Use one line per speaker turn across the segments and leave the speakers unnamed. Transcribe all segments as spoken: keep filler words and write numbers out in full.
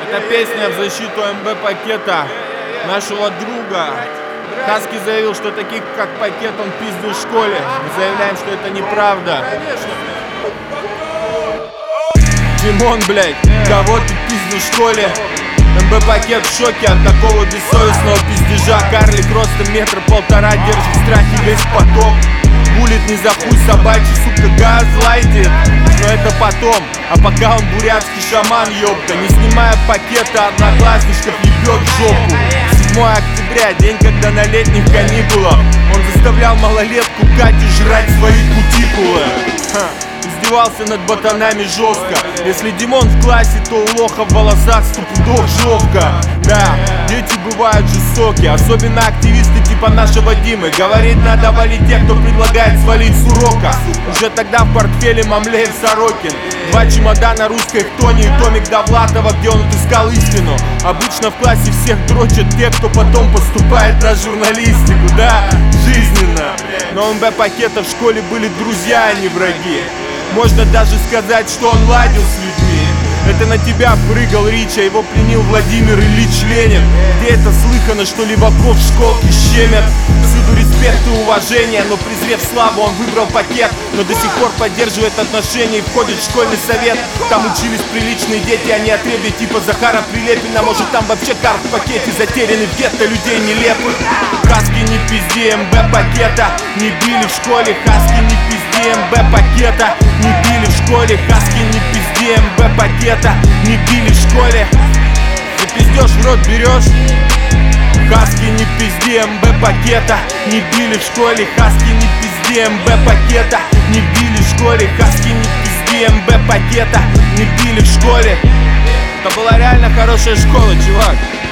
Это песня в защиту МБ Пакета, нашего друга. Хаски заявил, что таких как Пакет он пиздил в школе. Мы заявляем, что это неправда. Димон, блядь, кого ты пиздил в школе? МБ Пакет в шоке от такого бессовестного пиздежа. Карлик ростом метра полтора держит в страхе весь поток. Булит не за хуй собачий, сука, газлайтит. Но это потом, а пока он бурятский шаман, ёпта. Не снимая пакета, одноклассничков ебет в жопу. седьмое октября, день, когда на летних каникулах он заставлял малолетку Катю жрать свои кутикулы. Ха. Издевался над ботанами жестко. Если Димон в классе, то у лоха в волосах стопудов жопка. Да, дети бывают жестокие, особенно активисты типа нашего Димы. Говорит, надо валить тех, кто предлагает свалить с урока. Уже тогда в портфеле Мамлеев Сорокин. Два чемодана русской хтони и томик Довлатова, где он отыскал истину. Обычно в классе всех дрочат те, кто потом поступает на журналистику. Да, жизненно. Но у МБ Пакета в школе были друзья, а не враги. Можно даже сказать, что он ладил с людьми. Это на тебя прыгал Рич, а его пленил Владимир Ильич Ленин. Где это слыхано, что леваков в школке щемят? Всюду респект и уважение, но презрев славу, он выбрал Пакет. Но до сих пор поддерживает отношения и входит в школьный совет. Там учились приличные дети, а не отребья типа Захара Прилепина. Может там вообще карт в пакете затеряны в гетто людей нелепых. Хаски не пизди, МБ Пакета не били в школе. Хаски не пизди, МБ Пакета не били в школе. Хаски не пизди, МБ Пакета не били в школе. Ты пиздешь, в рот берешь. Хаски не пизди, МБ Пакета не били в школе. Хаски не пизди, МБ Пакета не били в школе. Хаски не пизди, МБ Пакета не били в школе. Это была реально хорошая школа, чувак.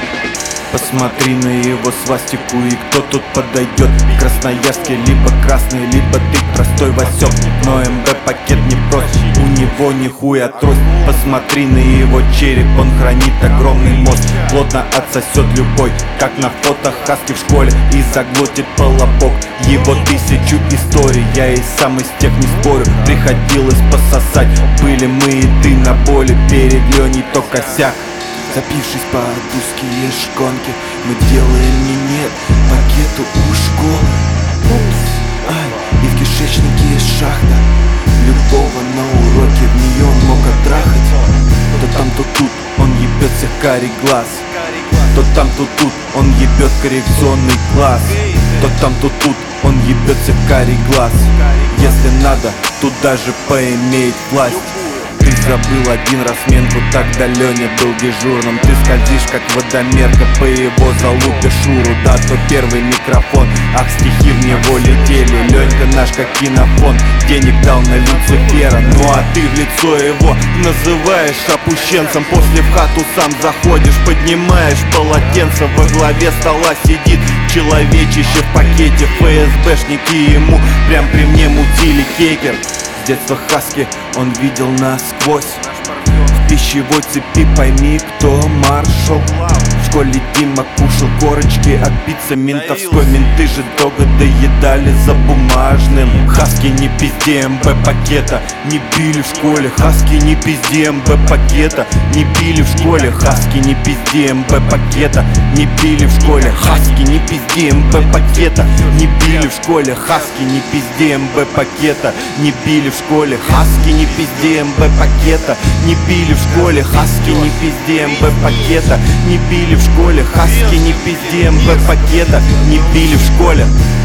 Посмотри на его свастику и кто тут подойдет. В Красноярске либо красный, либо ты простой Васек. Но МБ Пакет не прост, у него нихуя трость. Посмотри на его череп, он хранит огромный мозг. Плотно отсосет любой, как на фото Хаски в школе, и заглотит полобок. Его тысячу историй, я и сам из тех не спорю. Приходилось пососать, были мы и ты на боли. Перед Леней то косяк.
Запившись под узкие шконки, мы делаем минет Пакету у школы. Упс, ай, и в кишечнике есть шахта. Любого на уроке в нее он мог оттрахать. То там, то тут он ебет всех карий глаз. То там, то тут он ебет коррекционный класс. То там, то тут он ебет всех карий глаз. Если надо, туда же поимеет власть. Ты забыл один разменку, тогда Леня был дежурным. Ты скользишь как водомерка, по его залупе Шуру. Да, то первый микрофон, ах, стихи в него летели. Ленька наш как кинофон, денег дал на Люцифера. Ну а ты в лицо его называешь опущенцем. После в хату сам заходишь, поднимаешь полотенце. Во главе стола сидит человечище в пакете. ФСБшники ему прям при мне мутили кекер. С детства Хаски он видел насквозь. В пищевой цепи пойми, кто маршал. В школе Дима кушал корочки от пиццы ментовской. Менты же долго доедали за бумажным. Хаски не пизди, МБ Пакета не били в школе. Хаски не пизди, МБ Пакета не били в школе. Хаски не пизди, МБ Пакета не били в школе. Хаски не пизди, МБ Пакета не били в школе. Хаски не пизди, МБ Пакета не били в школе. Хаски не пизди, МБ Пакета не били в школе. Хаски не пизди, МБ Пакета не били в школе. Хаски не пизди, МБ Пакета не били в школе.